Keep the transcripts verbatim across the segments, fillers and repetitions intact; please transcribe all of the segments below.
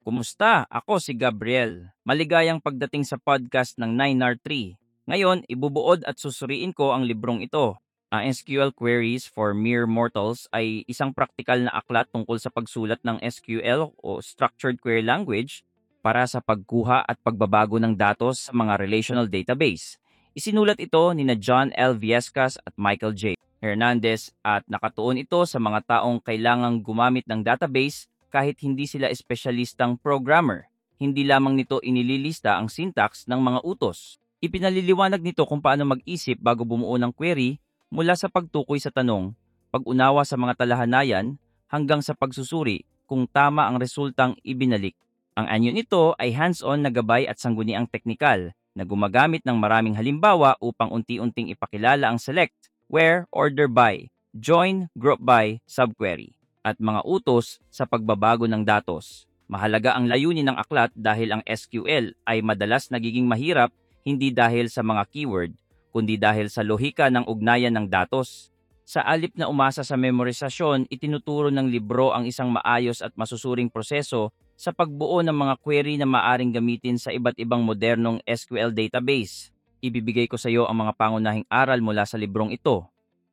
Kumusta? Ako si Gabriel. Maligayang pagdating sa podcast ng nine R three. Ngayon, ibubuod at susuriin ko ang librong ito. Ang S Q L Queries for Mere Mortals ay isang praktikal na aklat tungkol sa pagsulat ng S Q L o Structured Query Language para sa pagkuha at pagbabago ng datos sa mga relational database. Isinulat ito ni na John L. Viescas at Michael J. Hernandez at nakatuon ito sa mga taong kailangang gumamit ng database kahit hindi sila espesyalistang programmer. Hindi lamang nito inililista ang syntax ng mga utos. Ipinaliliwanag nito kung paano mag-isip bago bumuo ng query mula sa pagtukoy sa tanong, pag-unawa sa mga talahanayan, hanggang sa pagsusuri kung tama ang resultang ibinalik. Ang anyo nito ay hands-on na gabay at sangguniang teknikal na gumagamit ng maraming halimbawa upang unti-unting ipakilala ang select, where, order by, join, group by, subquery at mga utos sa pagbabago ng datos. Mahalaga ang layunin ng aklat dahil ang S Q L ay madalas nagiging mahirap hindi dahil sa mga keyword, kundi dahil sa lohika ng ugnayan ng datos. Sa alip na umasa sa memorisasyon, itinuturo ng libro ang isang maayos at masusuring proseso sa pagbuo ng mga query na maaring gamitin sa iba't ibang modernong S Q L database. Ibibigay ko sa iyo ang mga pangunahing aral mula sa librong ito.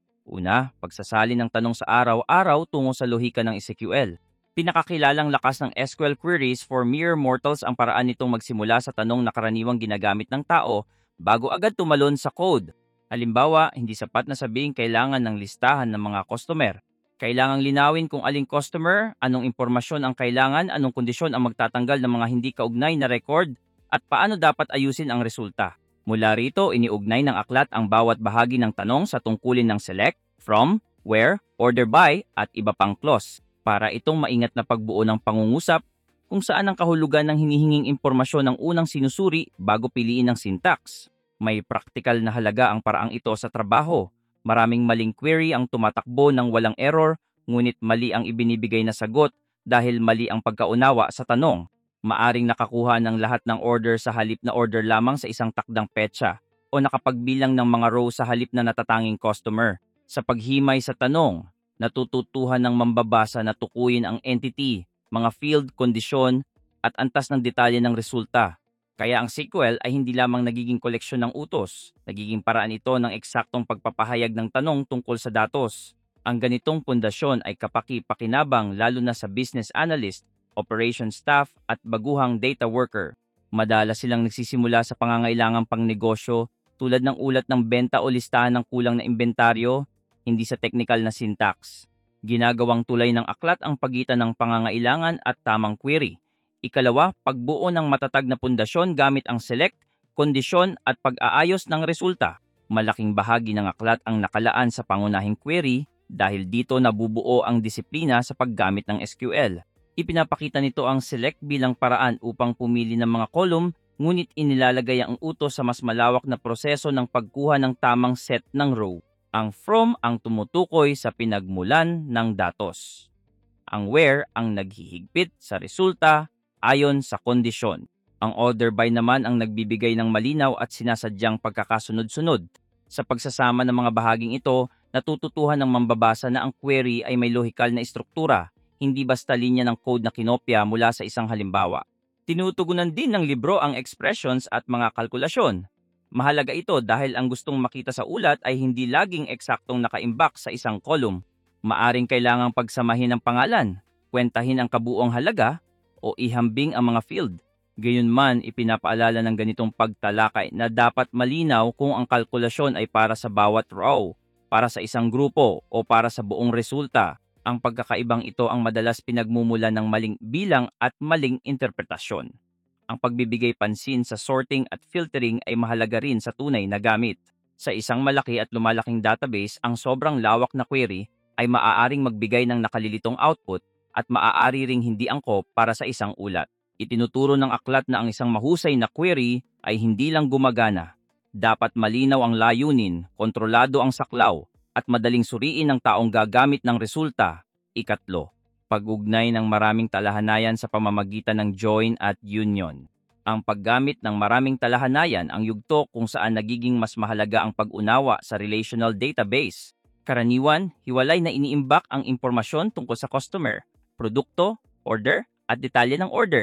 Una, pagsasali ng tanong sa araw-araw tungo sa lohika ng S Q L. Pinakakilalang lakas ng S Q L queries for mere mortals ang paraan nitong magsimula sa tanong na karaniwang ginagamit ng tao bago agad tumalon sa code. Halimbawa, hindi sapat na sabihin kailangan ng listahan ng mga customer. Kailangang linawin kung aling customer, anong impormasyon ang kailangan, anong kondisyon ang magtatanggal ng mga hindi kaugnay na record, at paano dapat ayusin ang resulta. Mula rito, iniugnay ng aklat ang bawat bahagi ng tanong sa tungkulin ng select, from, where, order by, at iba pang clause para itong maingat na pagbuo ng pangungusap kung saan ang kahulugan ng hinihinging impormasyon ng unang sinusuri bago piliin ang syntax. May praktikal na halaga ang paraang ito sa trabaho. Maraming maling query ang tumatakbo ng walang error, ngunit mali ang ibinibigay na sagot dahil mali ang pagkaunawa sa tanong. Maaring nakakuha ng lahat ng order sa halip na order lamang sa isang takdang petsa o nakapagbilang ng mga row sa halip na natatanging customer. Sa paghimay sa tanong, natututuhan ng mambabasa na tukuyin ang entity, mga field, kondisyon, at antas ng detalye ng resulta. Kaya ang S Q L ay hindi lamang nagiging koleksyon ng utos, nagiging paraan ito ng eksaktong pagpapahayag ng tanong tungkol sa datos. Ang ganitong pundasyon ay kapaki-pakinabang lalo na sa business analyst, operation staff at baguhang data worker. Madalas silang nagsisimula sa pangangailangang pangnegosyo tulad ng ulat ng benta o listahan ng kulang na inventaryo, hindi sa technical na syntax. Ginagawang tulay ng aklat ang pagitan ng pangangailangan at tamang query. Ikalawa, pagbuo ng matatag na pundasyon gamit ang select, kondisyon at pag-aayos ng resulta. Malaking bahagi ng aklat ang nakalaan sa pangunahing query dahil dito nabubuo ang disiplina sa paggamit ng S Q L. Ipinapakita nito ang select bilang paraan upang pumili ng mga column, ngunit inilalagay ang utos sa mas malawak na proseso ng pagkuha ng tamang set ng row. Ang from ang tumutukoy sa pinagmulan ng datos. Ang where ang naghihigpit sa resulta ayon sa kondisyon. Ang order by naman ang nagbibigay ng malinaw at sinasadyang pagkakasunod-sunod. Sa pagsasama ng mga bahaging ito, natututuhan ng mambabasa na ang query ay may lohikal na istruktura, hindi basta linya ng code na kinopya mula sa isang halimbawa. Tinutugunan din ng libro ang expressions at mga kalkulasyon. Mahalaga ito dahil ang gustong makita sa ulat ay hindi laging eksaktong nakaimbak sa isang column. Maaring kailangang pagsamahin ang pangalan, kwentahin ang kabuong halaga, o ihambing ang mga field. Gayunman, ipinapaalala ng ganitong pagtalakay na dapat malinaw kung ang kalkulasyon ay para sa bawat row, para sa isang grupo, o para sa buong resulta. Ang pagkakaibang ito ang madalas pinagmumulan ng maling bilang at maling interpretasyon. Ang pagbibigay pansin sa sorting at filtering ay mahalaga rin sa tunay na gamit. Sa isang malaki at lumalaking database, ang sobrang lawak na query ay maaaring magbigay ng nakalilitong output at maaari ring hindi angkop para sa isang ulat. Itinuturo ng aklat na ang isang mahusay na query ay hindi lang gumagana. Dapat malinaw ang layunin, kontrolado ang saklaw, at madaling suriin ng taong gagamit ng resulta. Ikatlo, pag-ugnay ng maraming talahanayan sa pamamagitan ng join at union. Ang paggamit ng maraming talahanayan ang yugto kung saan nagiging mas mahalaga ang pag-unawa sa relational database. Karaniwan, hiwalay na iniimbak ang impormasyon tungkol sa customer, produkto, order, at detalye ng order.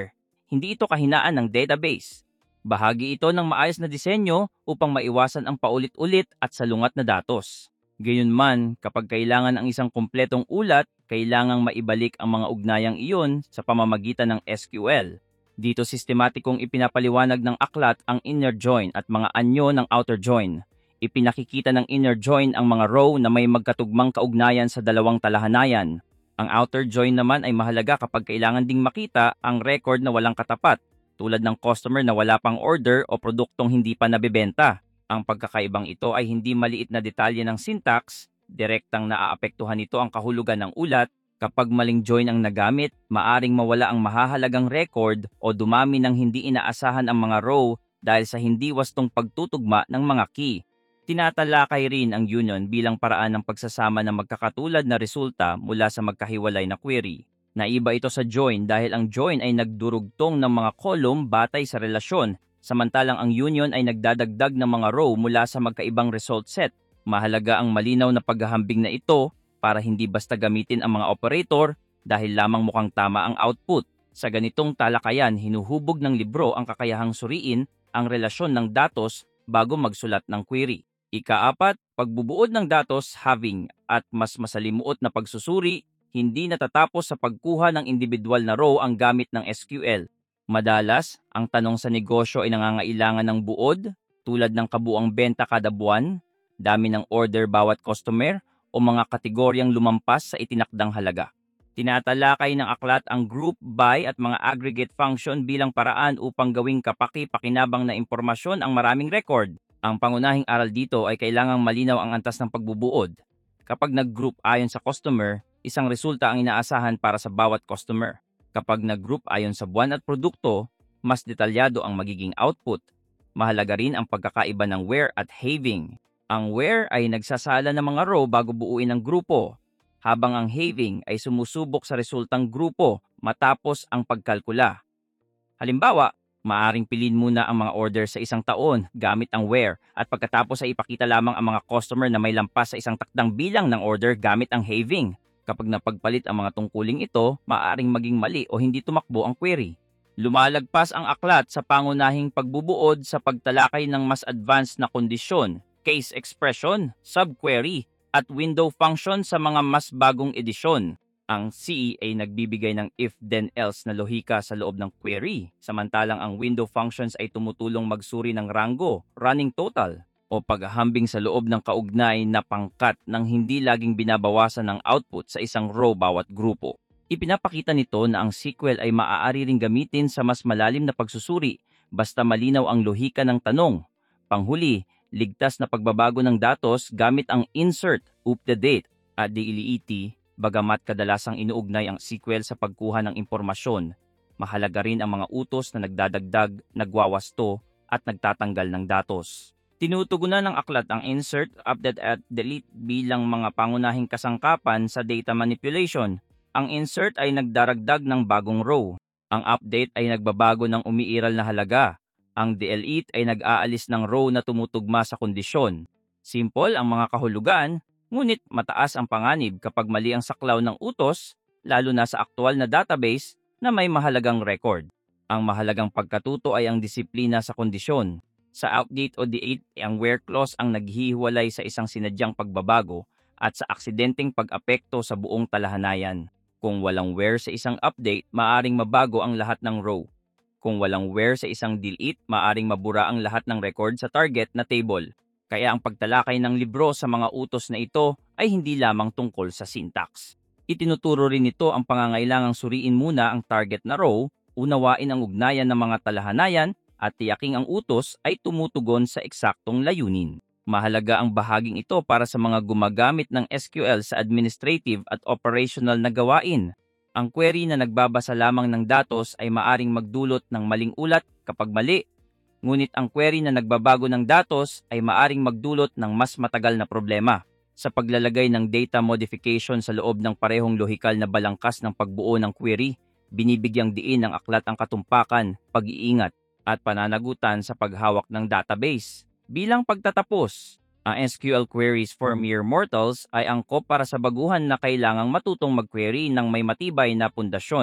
hindi ito kahinaan ng database. Bahagi ito ng maayos na disenyo upang maiwasan ang paulit-ulit at salungat na datos. Gayunman, kapag kailangan ang isang kumpletong ulat, kailangang maibalik ang mga ugnayang iyon sa pamamagitan ng S Q L. Dito sistematikong ipinapaliwanag ng aklat ang inner join at mga anyo ng outer join. Ipinakikita ng inner join ang mga row na may magkatugmang kaugnayan sa dalawang talahanayan. Ang outer join naman ay mahalaga kapag kailangan ding makita ang record na walang katapat, tulad ng customer na wala pang order o produktong hindi pa nabebenta. Ang pagkakaibang ito ay hindi maliit na detalye ng syntax, direktang naaapektuhan nito ang kahulugan ng ulat. Kapag maling join ang nagamit, maaring mawala ang mahahalagang record o dumami ng hindi inaasahan ang mga row dahil sa hindi wastong pagtutugma ng mga key. Tinatalakay rin ang union bilang paraan ng pagsasama ng magkakatulad na resulta mula sa magkahiwalay na query. Naiba ito sa join dahil ang join ay nagdurugtong ng mga column batay sa relasyon, samantalang ang union ay nagdadagdag ng mga row mula sa magkaibang result set. Mahalaga ang malinaw na paghahambing na ito para hindi basta gamitin ang mga operator dahil lamang mukhang tama ang output. Sa ganitong talakayan, hinuhubog ng libro ang kakayahang suriin ang relasyon ng datos bago magsulat ng query. Ikaapat, pagbubuod ng datos having at mas masalimuot na pagsusuri, hindi natatapos sa pagkuha ng individual na row ang gamit ng S Q L. Madalas, ang tanong sa negosyo ay nangangailangan ng buod, tulad ng kabuang benta kada buwan, dami ng order bawat customer, o mga kategoryang lumampas sa itinakdang halaga. Tinatalakay ng aklat ang group by at mga aggregate function bilang paraan upang gawing kapaki-pakinabang na impormasyon ang maraming record. Ang pangunahing aral dito ay kailangang malinaw ang antas ng pagbubuod. Kapag nag-group ayon sa customer, isang resulta ang inaasahan para sa bawat customer. Kapag nag-group ayon sa buwan at produkto, mas detalyado ang magiging output. Mahalaga rin ang pagkakaiba ng where at having. Ang where ay nagsasala ng mga row bago buuin ang grupo, habang ang having ay sumusubok sa resultang grupo matapos ang pagkalkula. Halimbawa, maaring piliin muna ang mga order sa isang taon gamit ang where at pagkatapos ay ipakita lamang ang mga customer na may lampas sa isang takdang bilang ng order gamit ang having. Kapag napagpalit ang mga tungkuling ito, maaring maging mali o hindi tumakbo ang query. Lumalagpas ang aklat sa pangunahing pagbubuod sa pagtalakay ng mas advanced na kondisyon, case expression, subquery, at window function sa mga mas bagong edisyon. Ang C ay nagbibigay ng if-then-else na lohika sa loob ng query, samantalang ang window functions ay tumutulong magsuri ng rango, running total, o paghahambing sa loob ng kaugnay na pangkat nang hindi laging binabawasan ng output sa isang row bawat grupo. Ipinapakita nito na ang S Q L ay maaari ring gamitin sa mas malalim na pagsusuri basta malinaw ang lohika ng tanong. Panghuli, ligtas na pagbabago ng datos gamit ang insert, update, at delete, bagamat kadalasang inuugnay ang S Q L sa pagkuha ng impormasyon. Mahalaga rin ang mga utos na nagdadagdag, nagwawasto, at nagtatanggal ng datos. Tinutugunan ng aklat ang insert, update at delete bilang mga pangunahing kasangkapan sa data manipulation. Ang insert ay nagdaragdag ng bagong row. Ang update ay nagbabago ng umiiral na halaga. Ang delete ay nag-aalis ng row na tumutugma sa kondisyon. Simple ang mga kahulugan, ngunit mataas ang panganib kapag mali ang saklaw ng utos, lalo na sa aktual na database na may mahalagang record. Ang mahalagang pagkatuto ay ang disiplina sa kondisyon. Sa update o delete, ang where clause ang naghihiwalay sa isang sinadyang pagbabago at sa aksidenteng pag-apekto sa buong talahanayan. Kung walang where sa isang update, maaring mabago ang lahat ng row. Kung walang where sa isang delete, maaring mabura ang lahat ng record sa target na table. Kaya ang pagtalakay ng libro sa mga utos na ito ay hindi lamang tungkol sa syntax. Itinuturo rin nito ang pangangailangang suriin muna ang target na row, unawain ang ugnayan ng mga talahanayan, at tiyaking ang utos ay tumutugon sa eksaktong layunin. Mahalaga ang bahaging ito para sa mga gumagamit ng S Q L sa administrative at operational na gawain. Ang query na nagbabasa lamang ng datos ay maaring magdulot ng maling ulat kapag mali, ngunit ang query na nagbabago ng datos ay maaring magdulot ng mas matagal na problema. Sa paglalagay ng data modification sa loob ng parehong lohikal na balangkas ng pagbuo ng query, binibigyang diin ng aklat ang katumpakan, pag-iingat, at pananagutan sa paghawak ng database. Bilang pagtatapos, ang S Q L queries for mere mortals ay angkop para sa baguhan na kailangang matutong mag-query ng may matibay na pundasyon.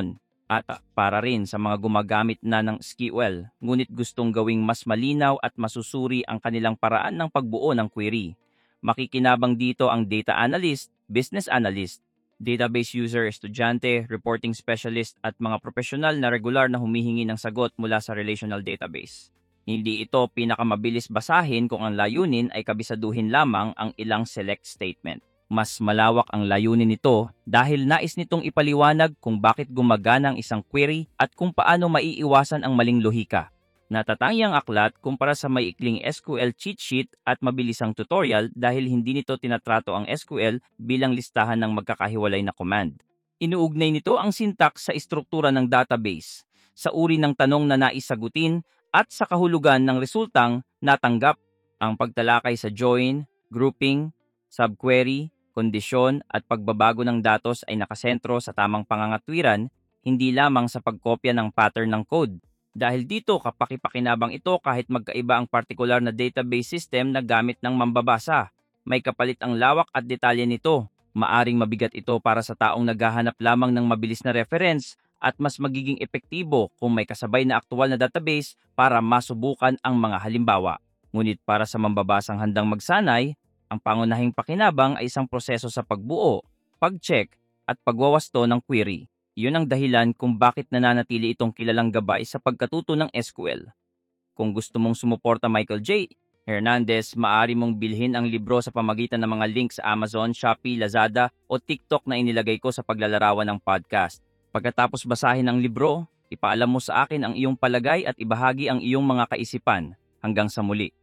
At ah, para rin sa mga gumagamit na ng S Q L, ngunit gustong gawing mas malinaw at masusuri ang kanilang paraan ng pagbuo ng query. Makikinabang dito ang data analyst, business analyst, database user, estudyante, reporting specialist at mga profesional na regular na humihingi ng sagot mula sa relational database. Hindi ito pinakamabilis basahin kung ang layunin ay kabisaduhin lamang ang ilang select statement. Mas malawak ang layunin nito dahil nais nitong ipaliwanag kung bakit gumagana ang isang query at kung paano maiiwasan ang maling lohika. Natatangi ang aklat kumpara sa maiikling S Q L cheat sheet at mabilisang tutorial dahil hindi nito tinatrato ang S Q L bilang listahan ng magkakahiwalay na command. Inuugnay nito ang syntax sa istruktura ng database, sa uri ng tanong na nais sagutin at sa kahulugan ng resultang natanggap. Ang pagtalakay sa join, grouping, subquery, kondisyon at pagbabago ng datos ay nakasentro sa tamang pangangatwiran, hindi lamang sa pagkopya ng pattern ng code. Dahil dito kapakipakinabang ito kahit magkaiba ang partikular na database system na gamit ng mambabasa. May kapalit ang lawak at detalye nito. Maaring mabigat ito para sa taong naghahanap lamang ng mabilis na reference at mas magiging epektibo kung may kasabay na aktual na database para masubukan ang mga halimbawa. Ngunit para sa mambabasang handang magsanay, ang pangunahing pakinabang ay isang proseso sa pagbuo, pag-check, at pagwawasto ng query. Iyon ang dahilan kung bakit nananatili itong kilalang gabay sa pagkatuto ng S Q L. Kung gusto mong sumuporta Michael J. Hernandez, maaari mong bilhin ang libro sa pamagitan ng mga link sa Amazon, Shopee, Lazada o TikTok na inilagay ko sa paglalarawan ng podcast. Pagkatapos basahin ang libro, ipaalam mo sa akin ang iyong palagay at ibahagi ang iyong mga kaisipan. Hanggang sa muli.